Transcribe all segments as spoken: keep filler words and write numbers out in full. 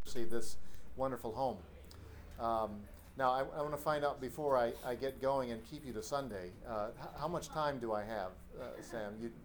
see this wonderful home. Um, now, I, I want to find out before I, I get going and keep you to Sunday. Uh, h- how much time do I have, uh, Sam? You,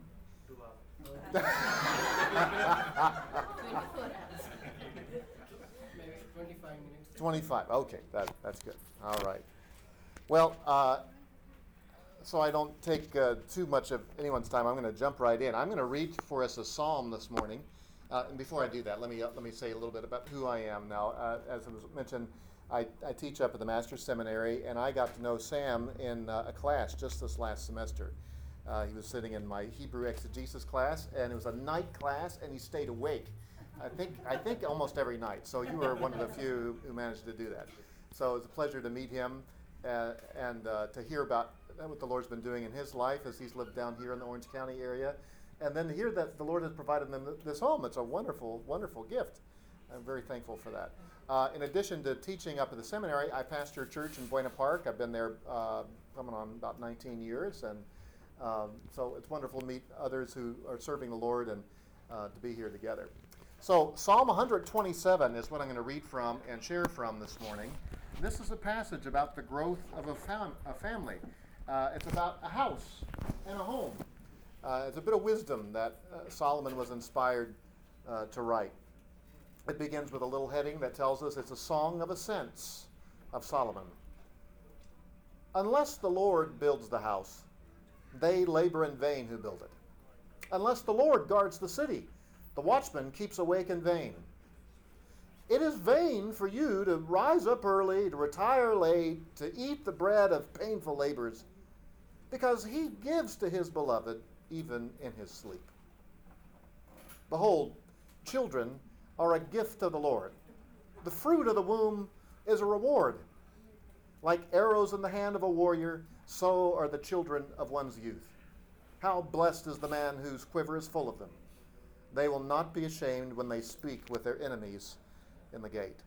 Maybe twenty-five minutes. twenty-five. Okay, that, that's good. All right. Well, uh, so I don't take uh, too much of anyone's time, I'm going to jump right in. I'm going to read for us a psalm this morning. Uh, and before I do that, let me uh, let me say a little bit about who I am now. Uh, as was mentioned, I, I teach up at the Master's Seminary, and I got to know Sam in uh, a class just this last semester. Uh, he was sitting in my Hebrew exegesis class, and it was a night class, and he stayed awake. I think I think almost every night. So you were one of the few who managed to do that. So it was a pleasure to meet him uh, and uh, to hear about what the Lord's been doing in his life as he's lived down here in the Orange County area. And then to hear that the Lord has provided them this home. It's a wonderful, wonderful gift. I'm very thankful for that. Uh, in addition to teaching up at the seminary, I pastor a church in Buena Park. I've been there uh, coming on about nineteen years. And um, so it's wonderful to meet others who are serving the Lord and uh, to be here together. So Psalm one twenty-seven is what I'm going to read from and share from this morning. This is a passage about the growth of a, fam- a family. Uh, it's about a house and a home. Uh, it's a bit of wisdom that uh, Solomon was inspired uh, to write. It begins with a little heading that tells us it's a song of ascents of Solomon. Unless the Lord builds the house, they labor in vain who build it. Unless the Lord guards the city, the watchman keeps awake in vain. It is vain for you to rise up early, to retire late, to eat the bread of painful labors, because he gives to his beloved even in his sleep. Behold, children are a gift of the Lord. The fruit of the womb is a reward. Like arrows in the hand of a warrior, so are the children of one's youth. How blessed is the man whose quiver is full of them. They will not be ashamed when they speak with their enemies in the gate.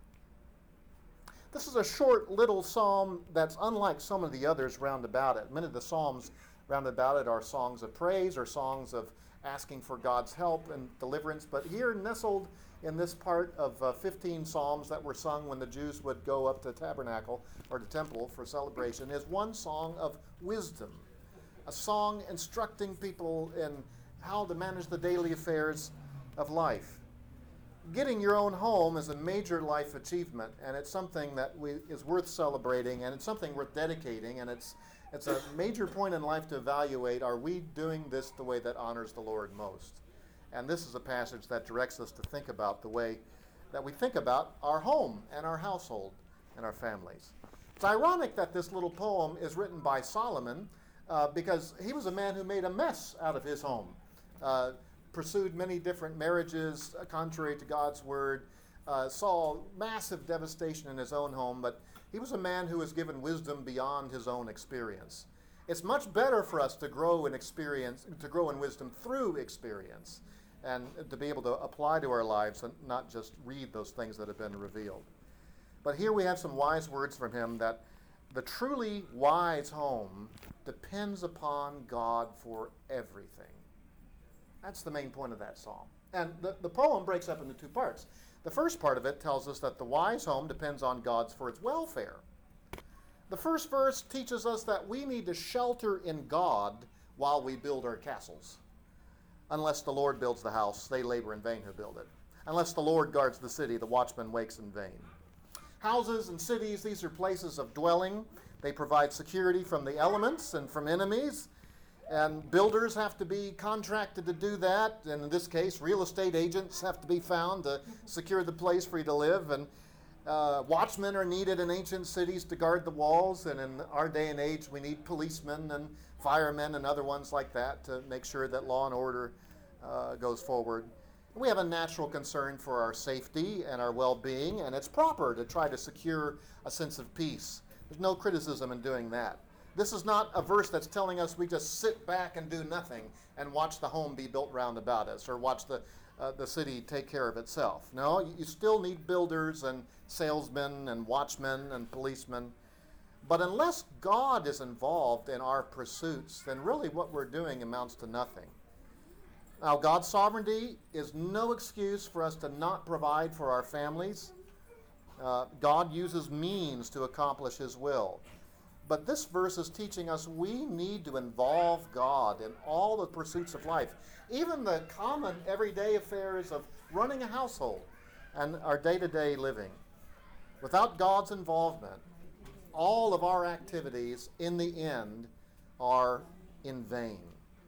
This is a short little psalm that's unlike some of the others round about it. Many of the psalms round about it are songs of praise or songs of asking for God's help and deliverance. But here, nestled in this part of uh, fifteen psalms that were sung when the Jews would go up to the tabernacle or the temple for celebration, is one song of wisdom, a song instructing people in how to manage the daily affairs of life. Getting your own home is a major life achievement, and it's something that we, is worth celebrating, and it's something worth dedicating, and it's it's a major point in life to evaluate, are we doing this the way that honors the Lord most? And this is a passage that directs us to think about the way that we think about our home and our household and our families. It's ironic that this little poem is written by Solomon uh, because he was a man who made a mess out of his home. Uh, pursued many different marriages uh, contrary to God's word, uh, saw massive devastation in his own home, but he was a man who was given wisdom beyond his own experience. It's much better for us to grow in experience, to grow in wisdom through experience, and to be able to apply to our lives and not just read those things that have been revealed. But here we have some wise words from him that the truly wise home depends upon God for everything. That's the main point of that psalm. And the, the poem breaks up into two parts. The first part of it tells us that the wise home depends on God's for its welfare. The first verse teaches us that we need to shelter in God while we build our castles. Unless the Lord builds the house, they labor in vain who build it. Unless the Lord guards the city, the watchman wakes in vain. Houses and cities, these are places of dwelling. They provide security from the elements and from enemies. And builders have to be contracted to do that. And in this case, real estate agents have to be found to secure the place for you to live. And uh, watchmen are needed in ancient cities to guard the walls. And in our day and age, we need policemen and firemen and other ones like that to make sure that law and order uh, goes forward. We have a natural concern for our safety and our well-being, and it's proper to try to secure a sense of peace. There's no criticism in doing that. This is not a verse that's telling us we just sit back and do nothing and watch the home be built round about us or watch the uh, the city take care of itself. No, you still need builders and salesmen and watchmen and policemen. But unless God is involved in our pursuits, then really what we're doing amounts to nothing. Now, God's sovereignty is no excuse for us to not provide for our families. Uh, God uses means to accomplish his will. But this verse is teaching us we need to involve God in all the pursuits of life, even the common everyday affairs of running a household and our day-to-day living. Without God's involvement, all of our activities in the end are in vain.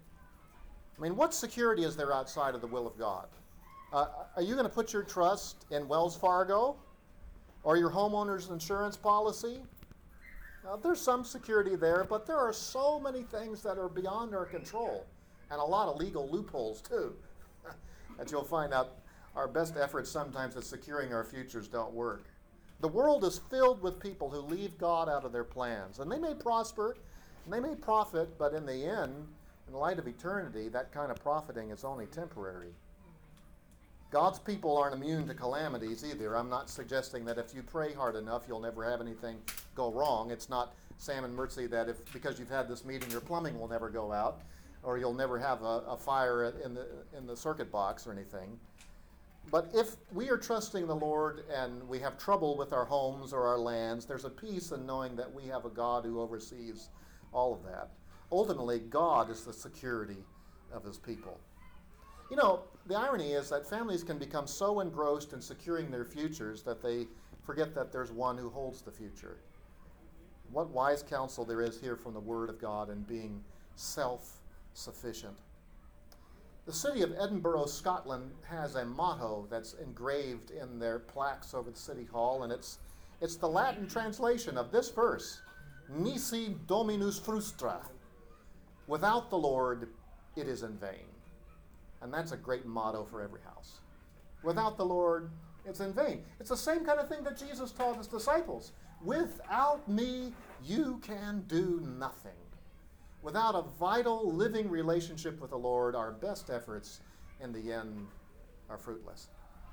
I mean, what security is there outside of the will of God? Uh, are you going to put your trust in Wells Fargo or your homeowner's insurance policy? Now, there's some security there, but there are so many things that are beyond our control, and a lot of legal loopholes too, that you'll find out our best efforts sometimes at securing our futures don't work. The world is filled with people who leave God out of their plans, and they may prosper, and they may profit, but in the end, in light of eternity, that kind of profiting is only temporary. God's people aren't immune to calamities either. I'm not suggesting that if you pray hard enough, you'll never have anything go wrong. It's not Sam and Mertzi that if because you've had this meeting, your plumbing will never go out, or you'll never have a, a fire in the in the circuit box or anything. But if we are trusting the Lord and we have trouble with our homes or our lands, there's a peace in knowing that we have a God who oversees all of that. Ultimately, God is the security of his people. You know, the irony is that families can become so engrossed in securing their futures that they forget that there's one who holds the future. What wise counsel there is here from the Word of God in being self-sufficient. The city of Edinburgh, Scotland, has a motto that's engraved in their plaques over the city hall, and it's it's the Latin translation of this verse, Nisi Dominus frustra. Without the Lord, it is in vain. And that's a great motto for every house. Without the Lord, it's in vain. It's the same kind of thing that Jesus taught his disciples. Without me, you can do nothing. Without a vital, living relationship with the Lord, our best efforts in the end are fruitless.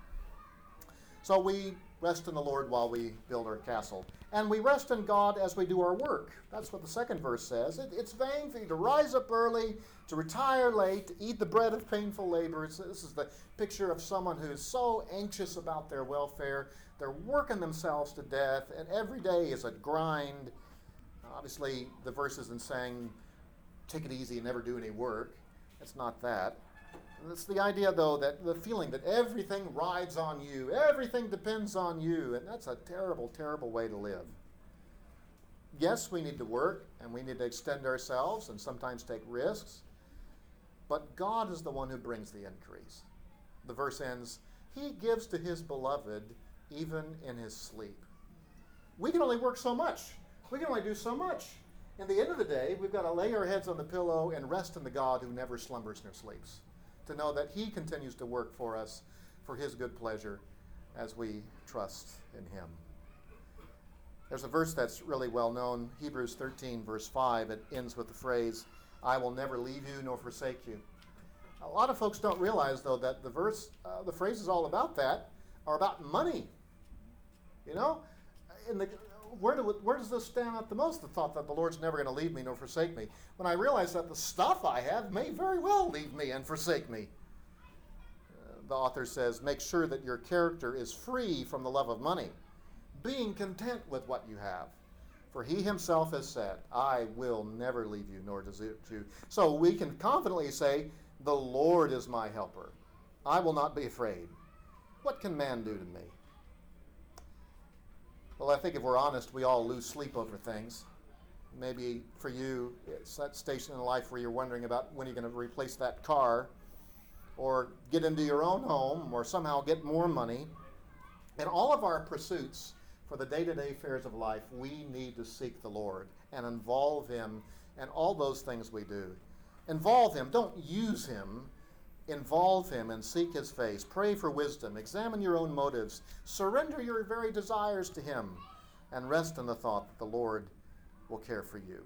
So we rest in the Lord while we build our castle. And we rest in God as we do our work. That's what the second verse says. It, it's vain for you to rise up early, to retire late, to eat the bread of painful labor. It's, this is the picture of someone who is so anxious about their welfare. They're working themselves to death, and every day is a grind. Obviously, the verse isn't saying, take it easy and never do any work. It's not that. It's the idea, though, that the feeling that everything rides on you, everything depends on you, and that's a terrible, terrible way to live. Yes, we need to work, and we need to extend ourselves and sometimes take risks, but God is the one who brings the increase. The verse ends, he gives to his beloved even in his sleep. We can only work so much. We can only do so much. In the end of the day, we've got to lay our heads on the pillow and rest in the God who never slumbers nor sleeps, to know that he continues to work for us for his good pleasure as we trust in him. There's a verse that's really well known, Hebrews thirteen, verse five. It ends with the phrase, I will never leave you nor forsake you. A lot of folks don't realize, though, that the verse, uh, the phrases all about that are about money. You know, in the Where, do, where does this stand out the most? The thought that the Lord's never going to leave me nor forsake me. When I realize that the stuff I have may very well leave me and forsake me. Uh, the author says, make sure that your character is free from the love of money, being content with what you have. For he himself has said, I will never leave you nor desert you. So we can confidently say, the Lord is my helper. I will not be afraid. What can man do to me? Well, I think if we're honest, we all lose sleep over things. Maybe for you, it's that station in life where you're wondering about when you're going to replace that car, or get into your own home, or somehow get more money. In all of our pursuits for the day-to-day affairs of life, we need to seek the Lord and involve him in all those things we do. Involve him. Don't use him. Involve him and seek his face. Pray for wisdom. Examine your own motives. Surrender your very desires to him, and rest in the thought that the Lord will care for you.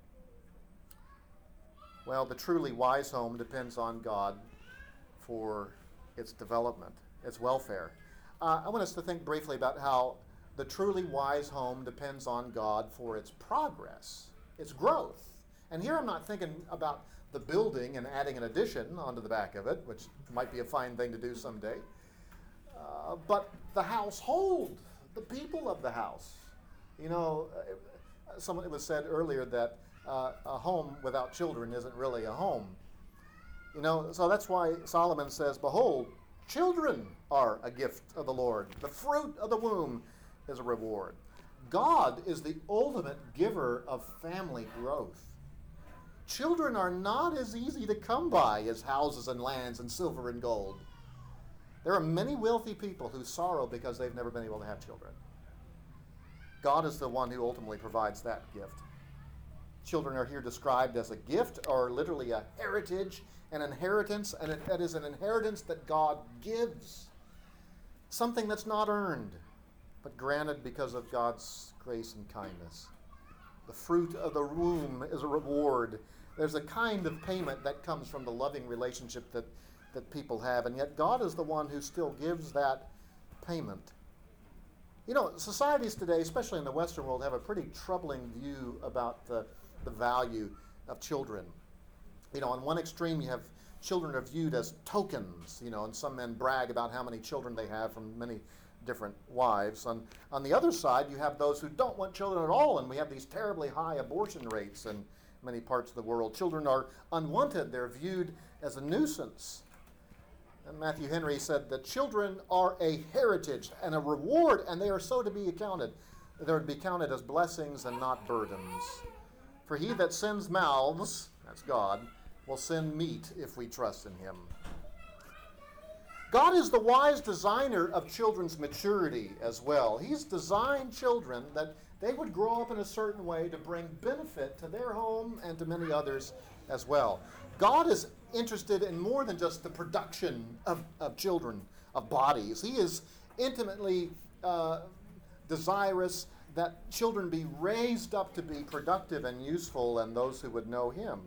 Well, the truly wise home depends on God for its development, its welfare. Uh, I want us to think briefly about how the truly wise home depends on God for its progress, its growth. And here I'm not thinking about the building and adding an addition onto the back of it, which might be a fine thing to do someday, uh, but the household, the people of the house. You know, uh, someone, it was said earlier that uh, a home without children isn't really a home. You know, so that's why Solomon says, behold, children are a gift of the Lord. The fruit of the womb is a reward. God is the ultimate giver of family growth. Children are not as easy to come by as houses and lands and silver and gold. There are many wealthy people who sorrow because they've never been able to have children. God is the one who ultimately provides that gift. Children are here described as a gift, or literally a heritage, an inheritance, and it, it is an inheritance that God gives. Something that's not earned, but granted because of God's grace and kindness. The fruit of the womb is a reward. There's a kind of payment that comes from the loving relationship that, that people have, and yet God is the one who still gives that payment. You know, societies today, especially in the Western world, have a pretty troubling view about the, the value of children. You know, on one extreme you have children are viewed as tokens, you know, and some men brag about how many children they have from many different wives. On, on the other side, you have those who don't want children at all, and we have these terribly high abortion rates in many parts of the world. Children are unwanted. They're viewed as a nuisance. And Matthew Henry said that children are a heritage and a reward, and they are so to be accounted. They're to be counted as blessings and not burdens. For he that sends mouths, that's God, will send meat if we trust in him. God is the wise designer of children's maturity as well. He's designed children that they would grow up in a certain way to bring benefit to their home and to many others as well. God is interested in more than just the production of, of children, of bodies. He is intimately uh, desirous that children be raised up to be productive and useful, and those who would know him.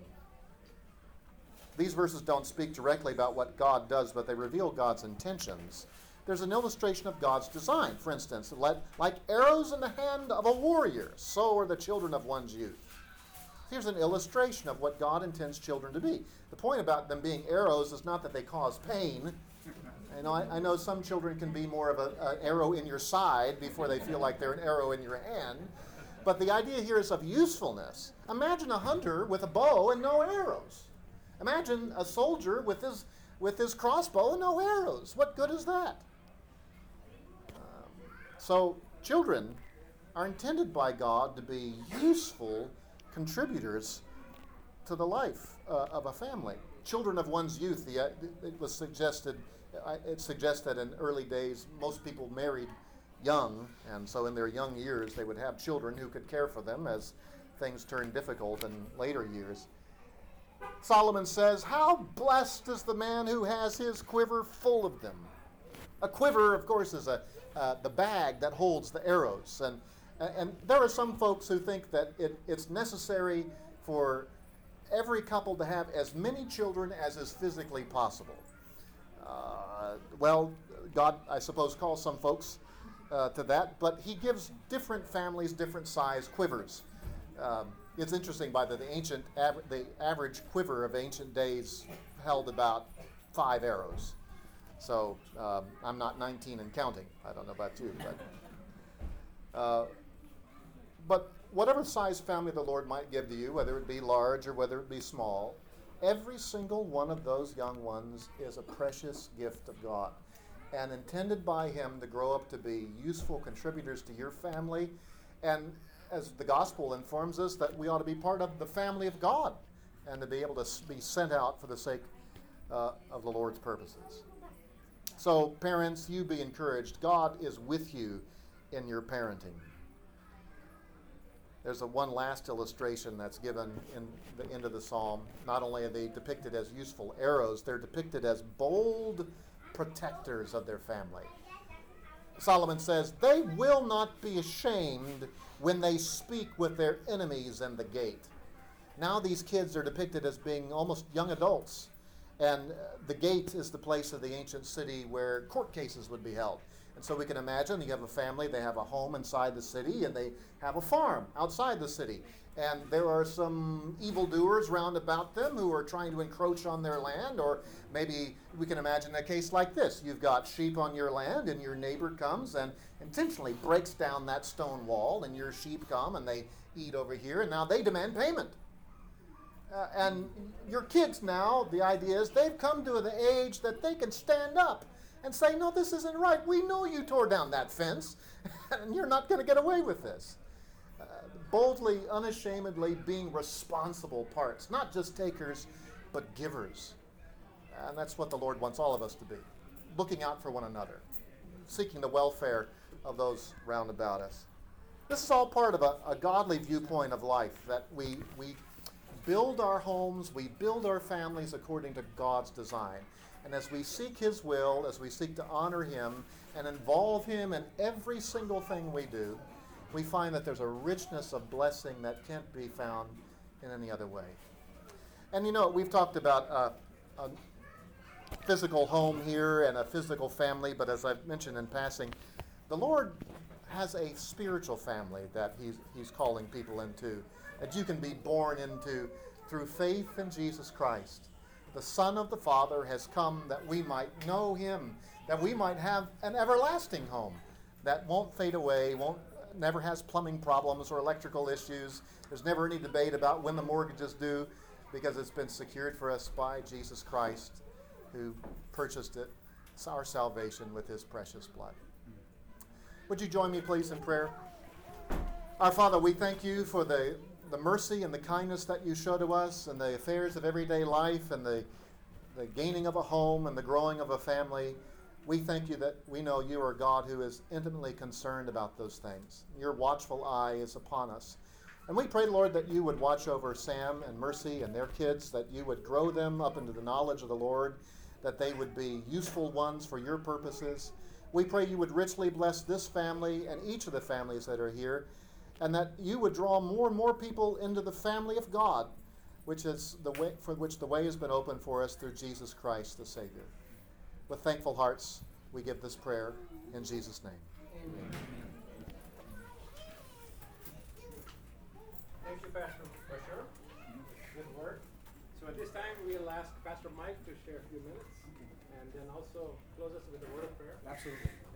These verses don't speak directly about what God does, but they reveal God's intentions. There's an illustration of God's design. For instance, like arrows in the hand of a warrior, so are the children of one's youth. Here's an illustration of what God intends children to be. The point about them being arrows is not that they cause pain. You know, I, I know some children can be more of an arrow in your side before they feel like they're an arrow in your hand. But the idea here is of usefulness. Imagine a hunter with a bow and no arrows. Imagine a soldier with his with his crossbow and no arrows. What good is that? Um, so children are intended by God to be useful contributors to the life uh, of a family. Children of one's youth. The, uh, it was suggested. Uh, it suggests that in early days most people married young, and so in their young years they would have children who could care for them as things turned difficult in later years. Solomon says, how blessed is the man who has his quiver full of them. A quiver, of course, is a, uh, the bag that holds the arrows. And, and there are some folks who think that it, it's necessary for every couple to have as many children as is physically possible. Uh, well, God, I suppose, calls some folks uh, to that, but he gives different families different size quivers. Um, It's interesting, by the, the ancient, aver- the average quiver of ancient days held about five arrows. So um, I'm not nineteen and counting. I don't know about you, but uh, but whatever size family the Lord might give to you, whether it be large or whether it be small, every single one of those young ones is a precious gift of God, and intended by Him to grow up to be useful contributors to your family, and as the gospel informs us, that we ought to be part of the family of God and to be able to be sent out for the sake uh, of the Lord's purposes. So parents, you be encouraged. God is with you in your parenting. There's a one last illustration that's given in the end of the psalm. Not only are they depicted as useful arrows, they're depicted as bold protectors of their family. Solomon says, they will not be ashamed when they speak with their enemies in the gate. Now these kids are depicted as being almost young adults. And the gate is the place of the ancient city where court cases would be held. And so we can imagine you have a family, they have a home inside the city, and they have a farm outside the city. And there are some evildoers round about them who are trying to encroach on their land. Or maybe we can imagine a case like this. You've got sheep on your land, and your neighbor comes and intentionally breaks down that stone wall, and your sheep come and they eat over here, and now they demand payment. Uh, and your kids now, the idea is they've come to the age that they can stand up and say, no, this isn't right. We know you tore down that fence, and you're not going to get away with this. Uh, boldly, unashamedly being responsible parts, not just takers, but givers. And that's what the Lord wants all of us to be, looking out for one another, seeking the welfare of those round about us. This is all part of a, a godly viewpoint of life, that we, we build our homes, we build our families according to God's design. And as we seek His will, as we seek to honor Him and involve Him in every single thing we do, we find that there's a richness of blessing that can't be found in any other way. And you know, we've talked about uh, a physical home here and a physical family, but as I've mentioned in passing, the Lord has a spiritual family that He's, he's calling people into, that you can be born into through faith in Jesus Christ. The Son of the Father has come that we might know Him, that we might have an everlasting home that won't fade away, won't never has plumbing problems or electrical issues. There's never any debate about when the mortgage is due, because it's been secured for us by Jesus Christ, who purchased it, our salvation, with His precious blood. Would you join me, please, in prayer? Our Father, we thank You for the the mercy and the kindness that You show to us in the affairs of everyday life, and the, the gaining of a home and the growing of a family. We thank You that we know You are God who is intimately concerned about those things. Your watchful eye is upon us. And we pray, Lord, that You would watch over Sam and Mercy and their kids, that You would grow them up into the knowledge of the Lord, that they would be useful ones for Your purposes. We pray You would richly bless this family and each of the families that are here, and that You would draw more and more people into the family of God, which is the way for which the way has been opened for us through Jesus Christ the Savior. With thankful hearts, we give this prayer in Jesus' name. Amen. Thank you, Pastor Busher. Good work. So at this time, we'll ask Pastor Mike to share a few minutes, and then also close us with a word of prayer. Absolutely.